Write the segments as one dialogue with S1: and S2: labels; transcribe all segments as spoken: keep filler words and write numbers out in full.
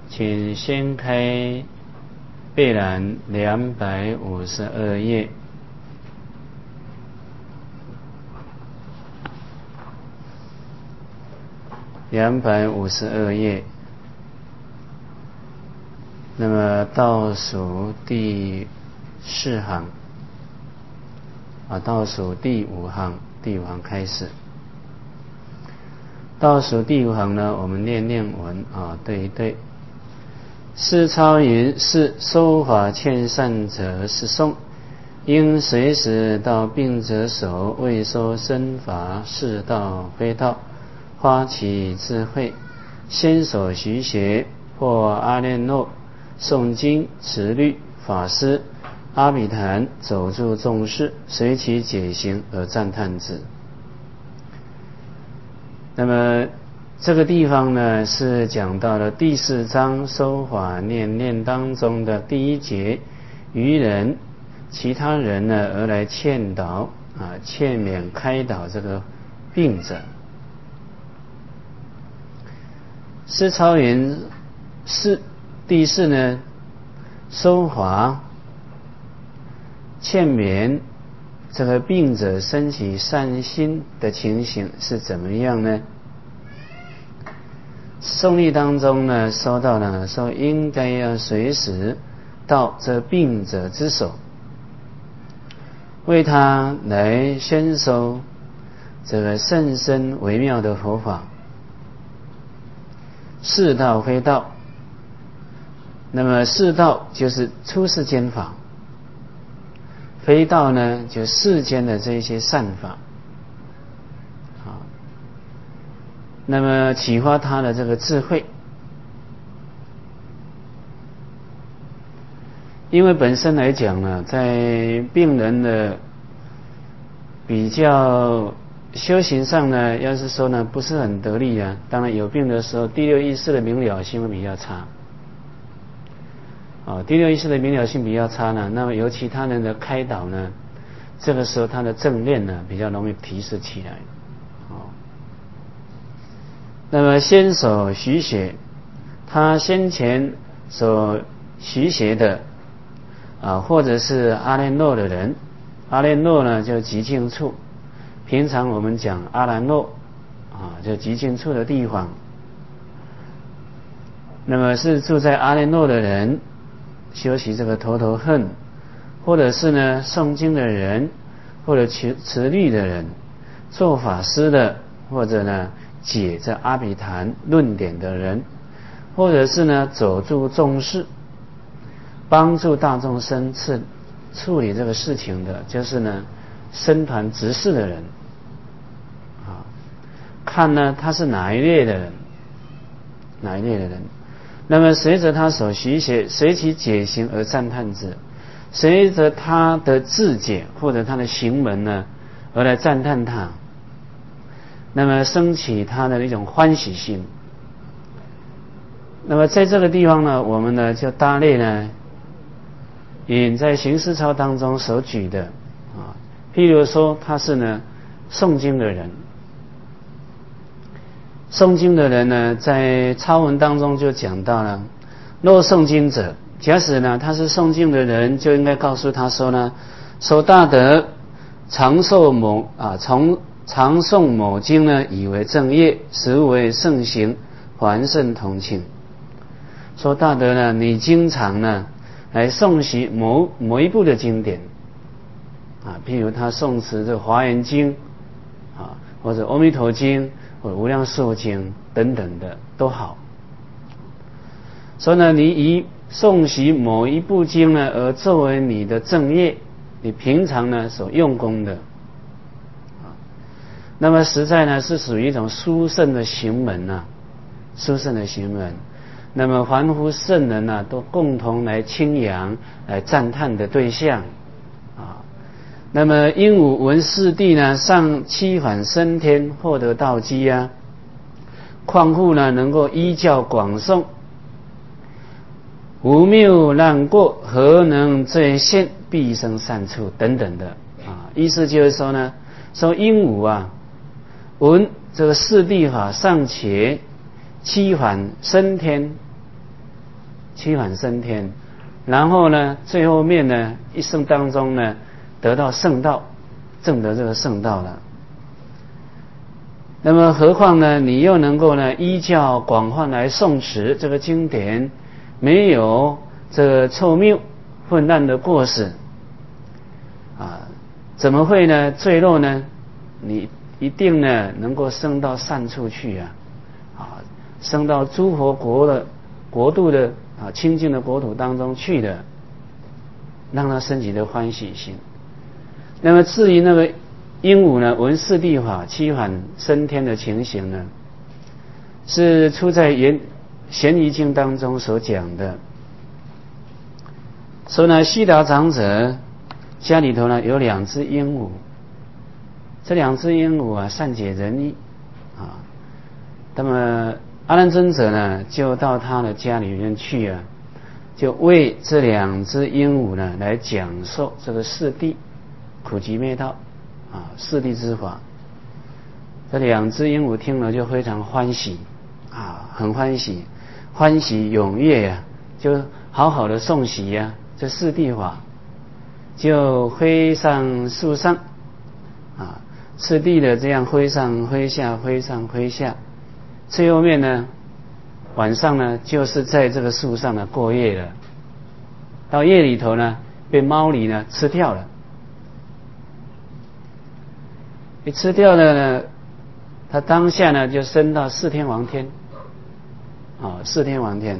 S1: 请掀开贝览两百五十二页。两百五十二页，那么倒数第四行啊，倒数第五行，第五行开始。倒数第五行呢，我们念念文啊，对一对。师超云：是收法欠善者是诵，应随时到病者手，未收身法，是道非道。发起智慧，先手徐邪或阿练诺，诵经持律法师阿比昙走住众事，随其解行而赞叹之。那么这个地方呢，是讲到了第四章收法念念当中的第一节，愚人其他人呢而来劝导啊，劝勉开导这个病者。师超云是第四呢，收法劝勉这个病者升起善心的情形是怎么样呢？诵律当中呢，说到了说应该要随时到这病者之手，为他来宣说这个甚深微妙的佛法。是道非道，那么是道就是出世间法，非道呢就世间的这些善法。好，那么启发他的这个智慧，因为本身来讲呢，在病人的比较修行上呢，要是说呢不是很得力啊，当然有病的时候，第六意识的明了性会比较差。哦，第六意识的明了性比较差呢，那么由其他人的开导呢，这个时候他的正念呢比较容易提示起来。哦，那么先手徐邪，他先前所徐邪的啊，或者是阿练诺的人，阿练诺呢就极静处。平常我们讲阿兰若啊，就极静处的地方，那么是住在阿连诺的人修习这个头头恨，或者是呢诵经的人，或者持持律的人，做法师的，或者呢解这阿比昙论点的人，或者是呢走住众事，帮助大众生处处理这个事情的，就是呢僧团执事的人。看呢他是哪一类的人，哪一类的人，那么随着他所习学，随其解行而赞叹之，随着他的智解或者他的行门呢而来赞叹他，那么升起他的一种欢喜心。那么在这个地方呢，我们呢就大类呢引在行思操当中所举的啊，譬如说他是呢诵经的人，诵经的人呢，在抄文当中就讲到了，若诵经者，假使呢他是诵经的人，就应该告诉他说呢，受大德常受某啊，从常诵某经呢，以为正业，实为圣行，还圣同庆。说大德呢，你经常呢来诵习某某一部的经典啊，譬如他诵持这《华严经》啊，或者《阿弥陀经》。或者无量寿经等等的都好，所以呢，你以诵习某一部经呢，而作为你的正业，你平常呢所用功的，啊，那么实在呢是属于一种殊胜的行门啊，殊胜的行门。那么凡夫圣人呢，都共同来清扬、来赞叹的对象啊。那么鹦鹉闻四谛呢，上七返升天，获得道基啊。况复呢，能够依教广诵，无谬难过，何能最现必生善处等等的啊。意思就是说呢，说鹦鹉啊，闻这个四谛法尚且七返升天七返升天，然后呢，最后面呢，一生当中呢，得到圣道，证得这个圣道了。那么何况呢，你又能够呢，依教广泛来诵持这个经典，没有这个臭谬混乱的过失啊，怎么会呢坠落呢？你一定呢能够升到善处去啊，啊，升到诸佛国的国度的啊清净的国土当中去的，让他升起的欢喜心。那么至于那个鹦鹉呢，闻四谛法七返升天的情形呢，是出在《咸疑经》当中所讲的。说呢，悉达长者家里头呢有两只鹦鹉，这两只鹦鹉啊善解人意啊，那么阿难尊者呢就到他的家里面去啊，就为这两只鹦鹉呢来讲授这个四谛苦集灭道啊，四谛之法。这两只鹦鹉听了就非常欢喜啊，很欢喜，欢喜踊跃呀、啊，就好好的诵习呀、啊，这四谛法，就飞上树上啊，次第的这样飞上飞下，飞上飞下，最后面呢，晚上呢就是在这个树上呢过夜了。到夜里头呢，被猫狸呢吃掉了。一吃掉了呢，他当下呢就升到四天王天，啊，四天王天。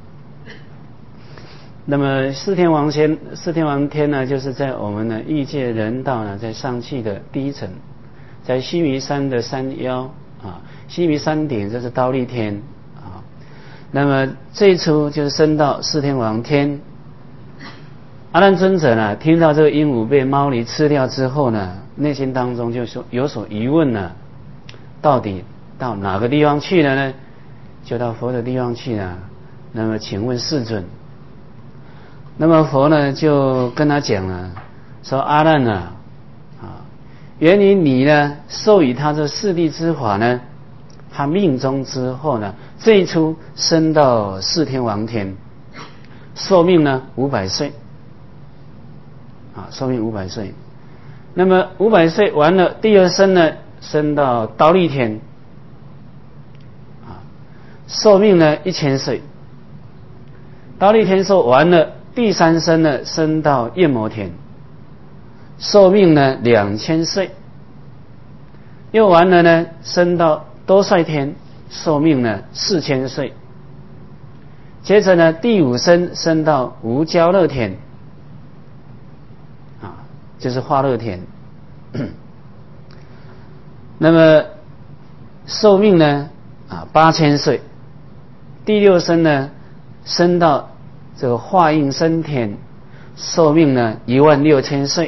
S1: 那么四天王天，四天王天呢，就是在我们的欲界人道呢，在上气的第一层，在须弥山的山腰啊，须弥山顶这是忉利天啊。那么这一出就是升到四天王天。阿难尊者呢，听到这个鹦鹉被猫狸吃掉之后呢，内心当中就说有所疑问了，到底到哪个地方去了呢？就到佛的地方去了。那么请问世尊，那么佛呢就跟他讲了，说阿难啊，啊，原于你呢授予他这四谛之法呢，他命中之后呢，这一出升到四天王天，寿命呢五百岁。啊，寿命五百岁，那么五百岁完了，第二生呢，升到忉利天，啊，寿命呢一千岁。忉利天寿完了，第三生呢，升到焰摩天，寿命呢两千岁。又完了呢，升到多帅天，寿命呢四千岁。接着呢，第五生升到无焦乐天。就是化乐天，那么寿命呢啊八千岁。第六生呢升到这个化应生天，寿命呢一万六千岁。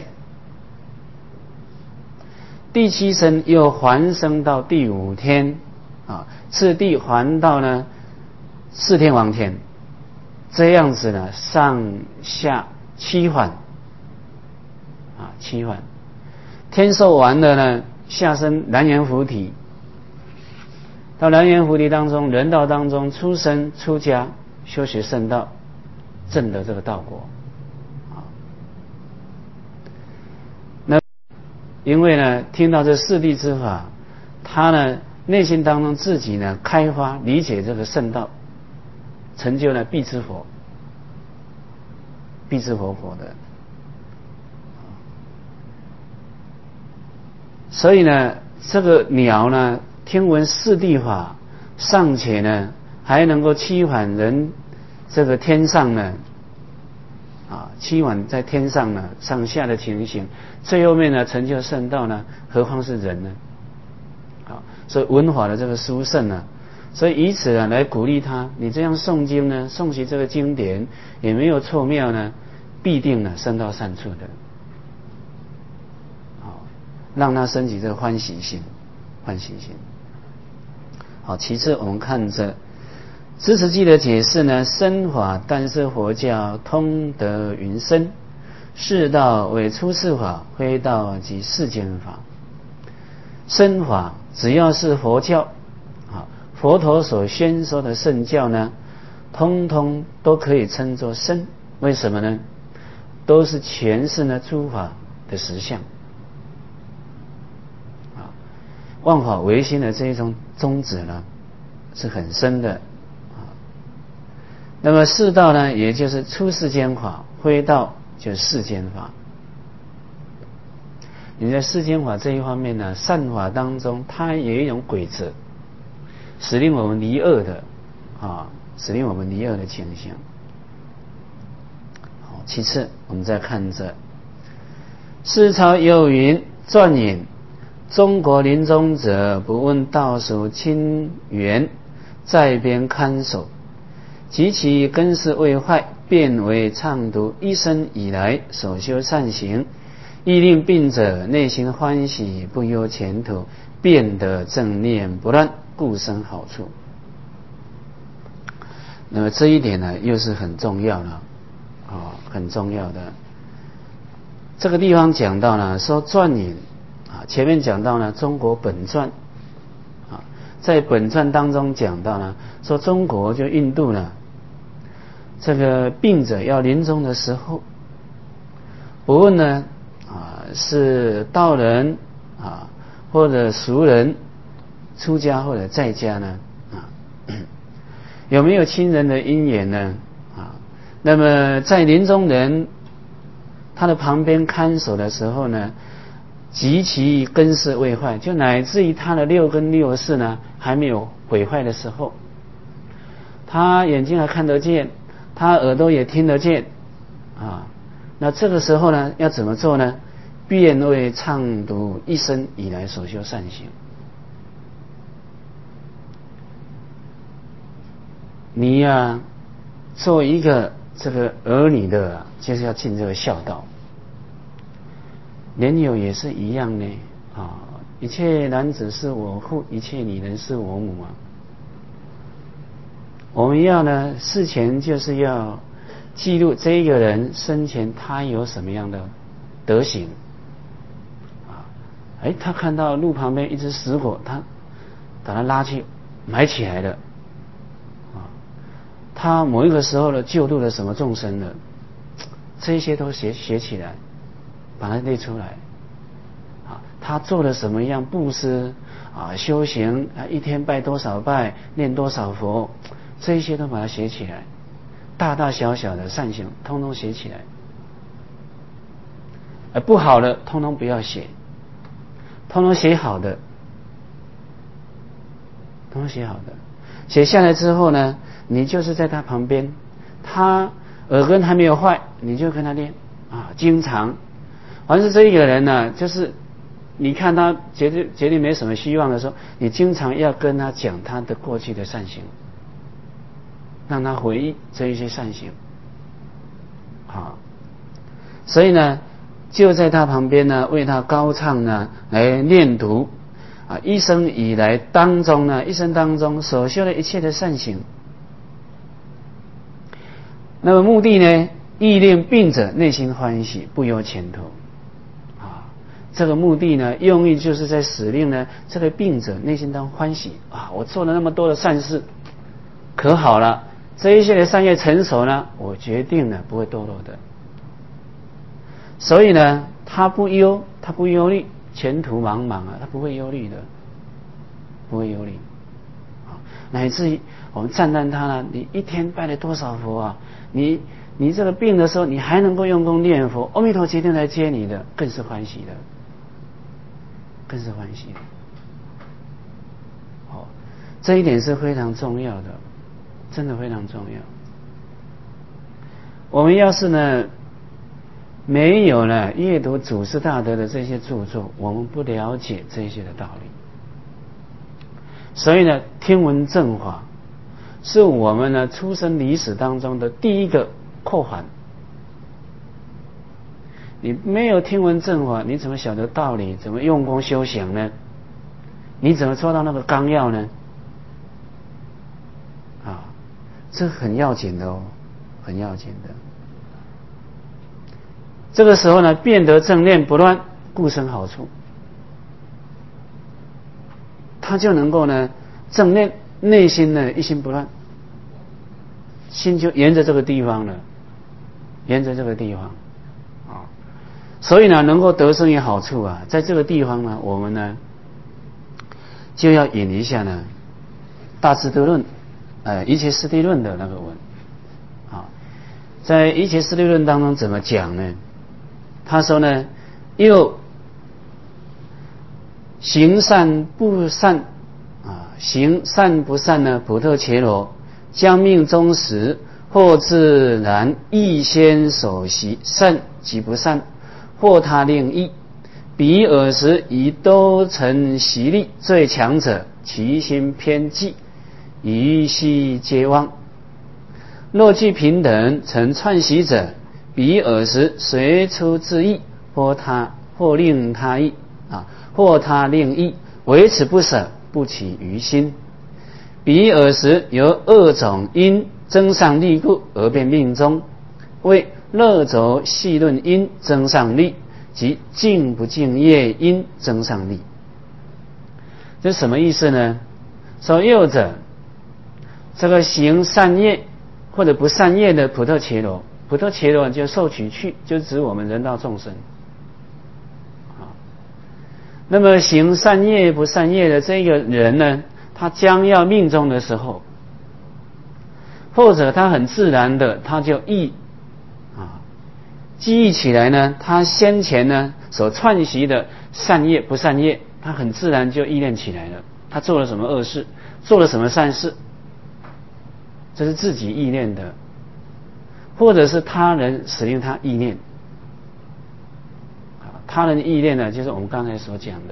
S1: 第七生又还升到第五天啊，次第还到呢四天王天，这样子呢上下七还。啊，七还，天寿完了呢，下生南阎浮提，到南阎浮提当中，人道当中出生出家，修学圣道，证得这个道果。啊，那因为呢，听到这四谛之法，他呢内心当中自己呢开发理解这个圣道，成就了必知佛，必知佛佛的。所以呢，这个鸟呢，听闻四谛法，尚且呢还能够七返人这个天上呢，啊，七返在天上呢上下的情形，最后面呢成就圣道呢，何况是人呢？啊，所以文法的这个殊胜呢，所以以此呢来鼓励他，你这样诵经呢，诵习这个经典也没有错妙呢，必定呢升到善处的。让他升起这个欢喜心，欢喜心。好，其次我们看着支持记的解释呢，身法但是佛教通得云深，世道为出世法，非道即世间法。身法只要是佛教啊，佛陀所宣说的圣教呢， 通通都可以称作身。为什么呢？都是诠释呢诸法的实相啊，万法唯心的这一种宗旨呢是很深的啊。那么世道呢，也就是出世间法，非道就是世间法。你在世间法这一方面呢，善法当中，它也有一种规则，使令我们离恶的啊，使令我们离恶的倾向。好，其次我们再看这世朝有云传引，中国临终者不问道属亲缘，在边看守，及其根世未坏，变为畅读，一生以来所修善行，亦令病者内心欢喜，不忧前途，变得正念不乱，故生好处。那么这一点呢，又是很重要的啊、哦，很重要的。这个地方讲到呢，说传引啊，前面讲到呢，中国本传啊，在本传当中讲到呢，说中国就印度呢，这个病者要临终的时候，不论呢啊是道人啊或者俗人，出家或者在家呢啊，有没有亲人的因缘呢啊？那么在临终人他的旁边看守的时候呢，及其根世未坏，就乃至于他的六根六识呢还没有毁坏的时候，他眼睛还看得见，他耳朵也听得见啊。那这个时候呢，要怎么做呢？便为畅读一生以来所修善行。你呀、啊，做一个这个儿女的，就是要尽这个孝道。莲友也是一样呢啊！一切男子是我父，一切女人是我母啊。我们要呢，事前就是要记录这一个人生前他有什么样的德行啊？哎，他看到路旁边一只死狗，他把它拉去埋起来了啊。他某一个时候呢，救度了什么众生了？这些都写写起来，把它列出来啊。他做了什么样布施啊？修行啊，一天拜多少拜，念多少佛，这些都把它写起来。大大小小的善行，通通写起来。而不好的，通通不要写，通通写好的，通通写好的。写下来之后呢，你就是在他旁边，他耳根还没有坏，你就跟他念啊，经常。凡是这一个人呢，就是你看他绝对绝对没什么希望的时候，你经常要跟他讲他的过去的善行，让他回忆这一些善行。好，所以呢，就在他旁边呢，为他高唱呢，来念读啊，一生以来当中呢，一生当中所修的一切的善行。那么目的呢，亦令病者内心欢喜，不忧前途。啊，这个目的呢，用意就是在使令呢，这个病者内心当中欢喜啊，我做了那么多的善事，可好了，这一些的善业成熟呢，我决定了不会堕落的。所以呢，他不忧，他不忧虑，前途茫茫啊，他不会忧虑的，不会忧虑。啊，乃至于我们赞叹他呢，你一天拜了多少佛啊？你你这个病的时候，你还能够用功念佛，阿弥陀决定来接你的，更是欢喜的，更是欢喜的。好，这一点是非常重要的，真的非常重要。我们要是呢没有呢阅读祖师大德的这些著作，我们不了解这些的道理。所以呢，听闻正法是我们呢出生历史当中的第一个扣环。你没有听闻正法，你怎么晓得道理？怎么用功修行呢？你怎么做到那个纲要呢？啊，这很要紧的哦，很要紧的。这个时候呢，变得正念不乱，故生好处。他就能够呢正念，内心呢一心不乱。 心就沿着这个地方了，沿着这个地方啊，所以呢，能够得生有好处啊，在这个地方呢，我们呢就要引一下呢《大智度论》呃《一切师地论》的那个文啊，在《一切师地论》当中怎么讲呢？他说呢，又行善不善啊，行善不善呢？普特伽罗将命终时，或自然亦先守习善即不善，或他令意，彼尔时以都成习力最强者，其心偏激，于悉皆忘。若具平等成串习者，彼尔时随出自意，或他或令他意啊，或他令意，维持不舍，不起于心。彼尔时由二种因增上力故而变命中，为乐着细论因增上力，即敬不敬业因增上力。这什么意思呢？说右者这个行善业或者不善业的普特伽罗，普特伽罗就受取去，就指我们人道众生啊。那么行善业不善业的这个人呢，他将要命终的时候，或者他很自然的他就忆啊记忆起来呢，他先前呢所串习的善业不善业，他很自然就忆念起来了。他做了什么恶事，做了什么善事，这是自己意念的，或者是他人使令他意念。他人意念呢，就是我们刚才所讲的。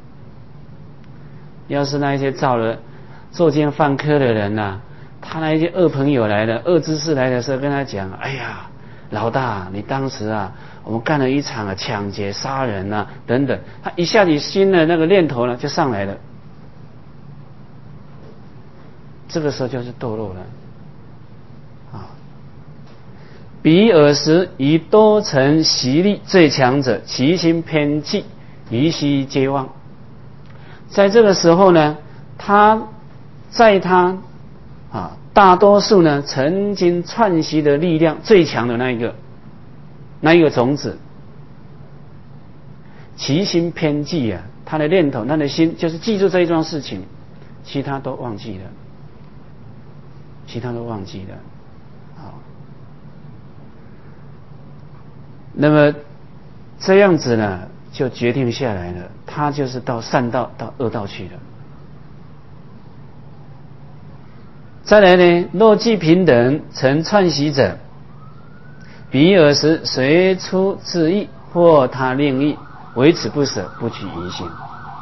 S1: 要是那一些造了作奸犯科的人呐、啊，他那一些恶朋友来了，恶知识来的时候，跟他讲：“哎呀，老大，你当时啊，我们干了一场啊抢劫、杀人啊等等。”他一下子心的那个念头呢，就上来了。这个时候就是堕落了啊！彼尔时以多成习力最强者，其心偏激，于悉皆忘。在这个时候呢，他在他啊大多数呢曾经串习的力量最强的那一个那一个种子，其心偏激啊，他的念头，他的心就是记住这一桩事情，其他都忘记了。其他都忘记了，好，那么这样子呢，就决定下来了，他就是到善道、到恶道去了。再来呢，若具平等成串习者，彼尔时随出自意，或他令意，维持不舍，不取于心。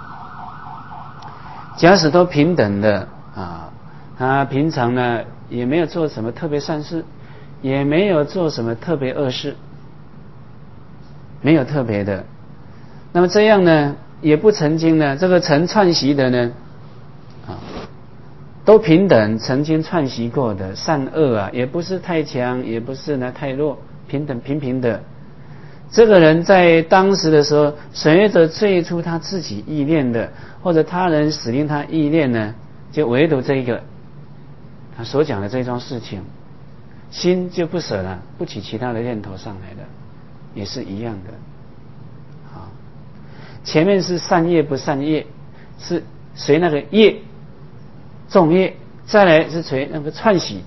S1: 假使都平等的啊，他平常呢也没有做什么特别善事，也没有做什么特别恶事，没有特别的。那么这样呢，也不曾经呢，这个曾串习的呢，啊，都平等，曾经串习过的善恶啊，也不是太强，也不是呢太弱，平等平平的。这个人在当时的时候，随着最初他自己意念的，或者他人使令他意念呢，就唯独这一个他所讲的这桩事情，心就不舍了，不起其他的念头上来了，也是一样的。好，前面是善业不善业，是随那个业重业，再来是随那个串习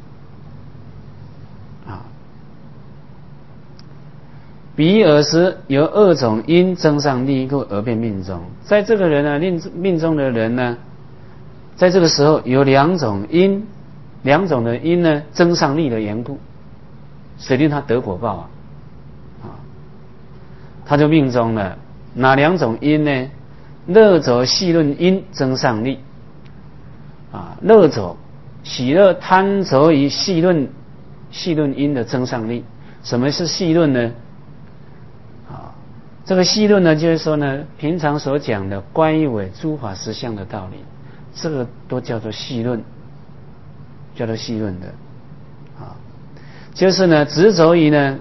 S1: 啊。彼尔时由二种因增上力故而变命中，在这个人呢，命命中的人呢，在这个时候有两种因。两种的因呢，增上力的缘故，使令他得果报啊，啊，他就命中了哪两种因呢？乐着细论因增上力啊，乐着喜乐贪着于细论细论因的增上力。什么是细论呢？啊，这个细论呢，就是说呢，平常所讲的观一伪诸法实相的道理，这个都叫做细论。叫做细论的啊，就是呢执着于呢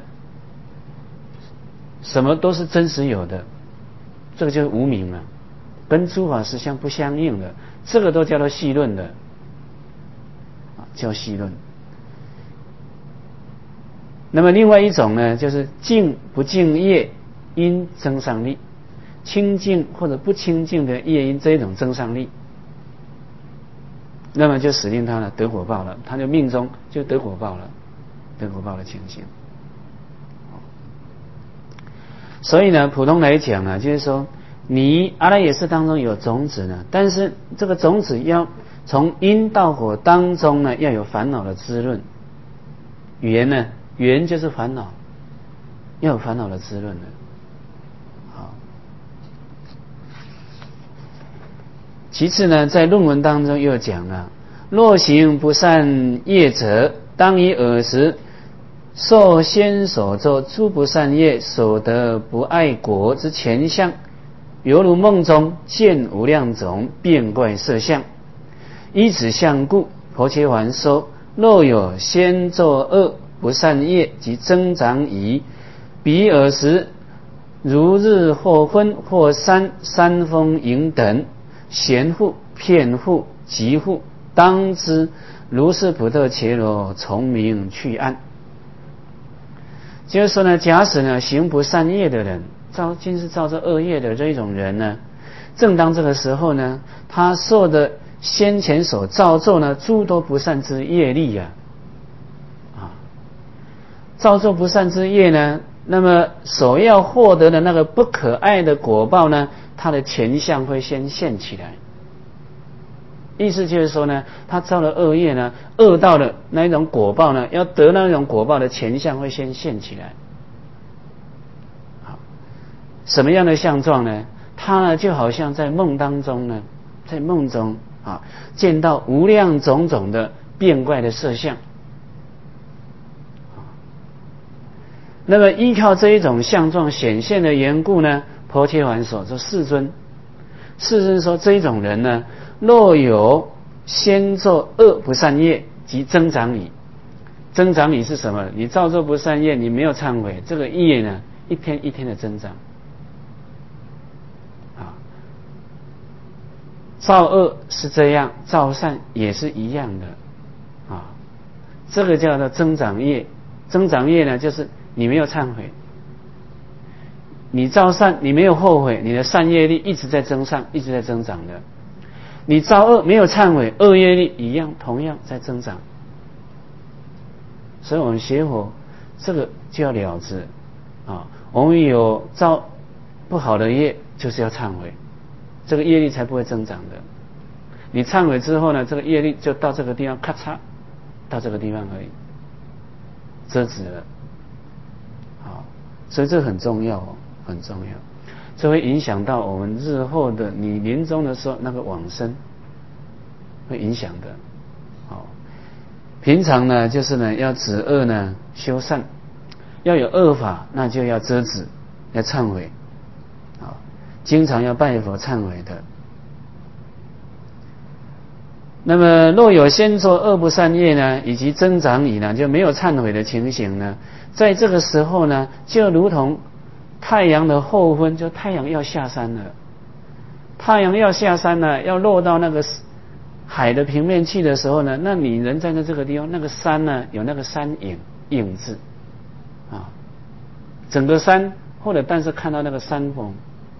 S1: 什么都是真实有的，这个就是无明了，跟诸法实相不相应的，这个都叫做细论的啊，叫细论。 那么另外一种呢，就是净不净业因增上力，清净或者不清净的业因这一种增上力，那么就使令他呢得果报了，他的命中就得果报了，得果报的情形。所以呢，普通来讲呢，就是说你阿赖耶识当中有种子呢，但是这个种子要从因到果当中呢，要有烦恼的滋润。缘呢，缘就是烦恼，要有烦恼的滋润的。好，其次呢，在论文当中又讲了，若行不善业者，当以尔时受先所作诸不善业所得不爱果之前相，犹如梦中见无量种变怪色相，依此相故，婆伽梵说：若有先作恶不善业及增长矣，彼尔时如日或昏或山山风影等，咸护骗护疾护，当知如是普特伽罗从明去暗。就是说呢，假使呢行不善业的人，造尽是造这恶业的这一种人呢，正当这个时候呢，他受的先前所造作呢诸多不善之业力啊，啊，造作不善之业呢，那么所要获得的那个不可爱的果报呢，他的前相会先现起来。意思就是说呢，他造了恶业呢，恶到了那一种果报呢，要得那种果报的前相会先现起来。好，什么样的相状呢？他呢就好像在梦当中呢，在梦中啊，见到无量种种的变怪的色相。那么依靠这一种相状显现的缘故呢，婆伽梵说：说世尊，世尊说这一种人呢，若有先作恶不善业及增长矣。增长矣是什么？你造作不善业，你没有忏悔，这个业呢一天一天的增长。啊，造恶是这样，造善也是一样的。啊，这个叫做增长业。增长业呢，就是你没有忏悔，你造善你没有后悔，你的善业力一直在增上，一直在增长的。你造恶没有忏悔，恶业力一样同样在增长。所以我们学佛这个就要了知啊，我们有造不好的业，就是要忏悔，这个业力才不会增长的。你忏悔之后呢，这个业力就到这个地方咔嚓到这个地方而已，遮止了。好，所以这很重要哦，很重要。这会影响到我们日后的你临终的时候那个往生，会影响的。好，平常呢就是呢要止恶呢修善，要有恶法那就要遮止，要忏悔。好，经常要拜佛忏悔的。那么若有先做恶不善业呢，以及增长矣呢，就没有忏悔的情形呢，在这个时候呢，就如同太阳的后昏，就太阳要下山了，太阳要下山了，要落到那个海的平面去的时候呢，那你人站在这个地方，那个山呢有那个山影影子啊，整个山或者但是看到那个山峰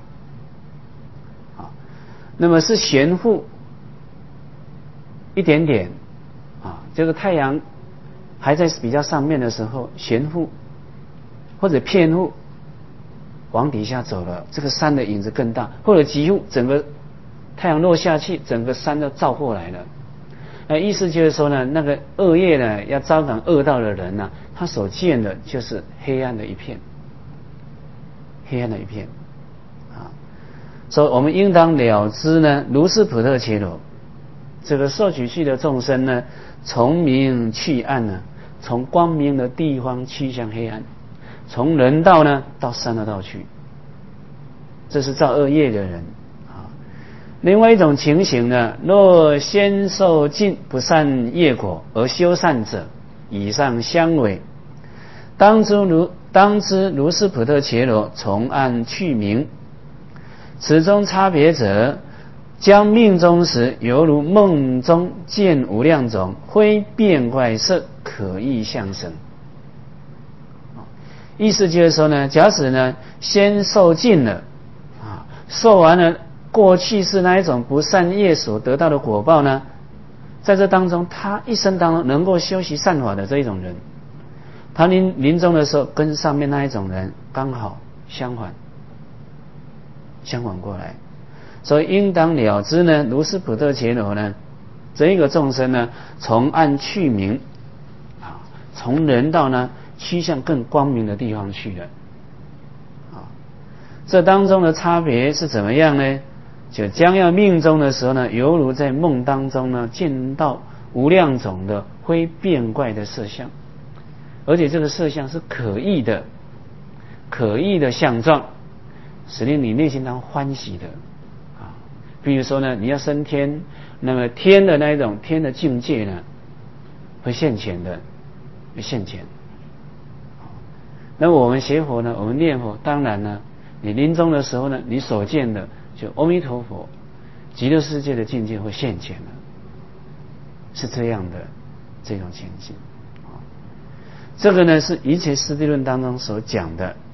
S1: 啊，那么是悬浮一点点啊，这个太阳还在比较上面的时候悬浮或者偏浮往底下走了，这个山的影子更大，或者几乎整个太阳落下去，整个山都照过来了。那意思就是说呢，那个恶业呢，要招感恶道的人呢、啊，他所见的就是黑暗的一片，黑暗的一片啊。所以我们应当了知呢，如是普特伽罗，这个受取去的众生呢，从明去暗呢，从光明的地方去向黑暗，从人道呢到三恶道去，这是造恶业的人啊。另外一种情形呢，若先受尽不善业果而修善者，以上相违，当知如当知如是普特伽罗从暗去明，此中差别者，将命中时犹如梦中见无量种，灰变怪色，可意相生。 意思就是说呢，假使呢先受尽了啊，受完了过去是那一种不善业所得到的果报呢，在这当中他一生当中能够修习善法的这一种人，他临临终的时候跟上面那一种人刚好相反，相反过来，所以应当了知呢，如是普特伽罗呢，这一个众生呢，从暗去明啊，从人道呢趋向更光明的地方去了啊。这当中的差别是怎么样呢？就将要命终的时候呢，犹如在梦当中呢，见到无量种的会变怪的色相，而且这个色相是可意的、可意的相状，使令你内心当中欢喜的啊。比如说呢，你要升天，那么天的那一种天的境界呢，会现前的，会现前。那么我们学佛呢，我们念佛，当然呢，你临终的时候呢，你所见的就阿弥陀佛、极乐世界的境界会现前了，是这样的这种情形。这个呢是一切师地论当中所讲的